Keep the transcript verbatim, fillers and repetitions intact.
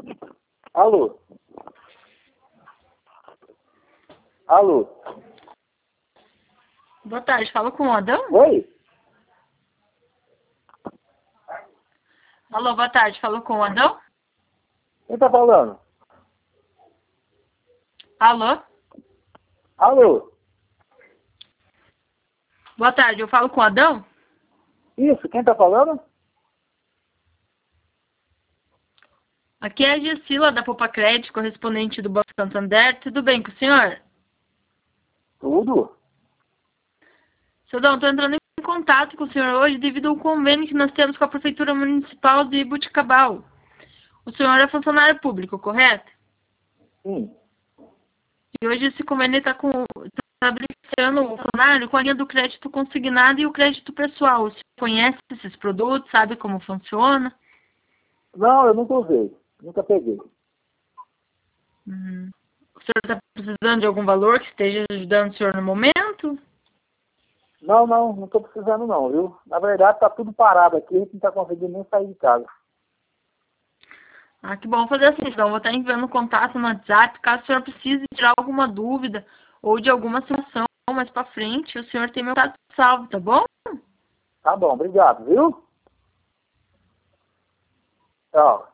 Alô? Alô? Boa tarde, fala com o Adão? Oi? Alô, boa tarde, falou com o Adão? Quem tá falando? Alô? Alô? Boa tarde, eu falo com o Adão? Isso, quem tá falando? Aqui é a Gessila da Poupa Crédito, correspondente do Banco Santander. Tudo bem com o senhor? Tudo? Seu Adão, estou entrando em contato com o senhor hoje devido ao convênio que nós temos com a Prefeitura Municipal de Buticabal. O senhor é funcionário público, correto? Sim. E hoje esse convênio está com tá beneficiando o funcionário com a linha do crédito consignado e o crédito pessoal. O senhor conhece esses produtos, sabe como funciona? Não, eu nunca usei. Nunca peguei. Hum. O senhor está precisando de algum valor que esteja ajudando o senhor no momento? Não, não, não tô precisando não, viu? Na verdade, tá tudo parado aqui, a gente não tá conseguindo nem sair de casa. Ah, que bom fazer assim. Então, vou estar enviando contato no WhatsApp. Caso o senhor precise tirar alguma dúvida ou de alguma situação mais para frente, o senhor tem meu contato salvo, tá bom? Tá bom, obrigado, viu? Tchau.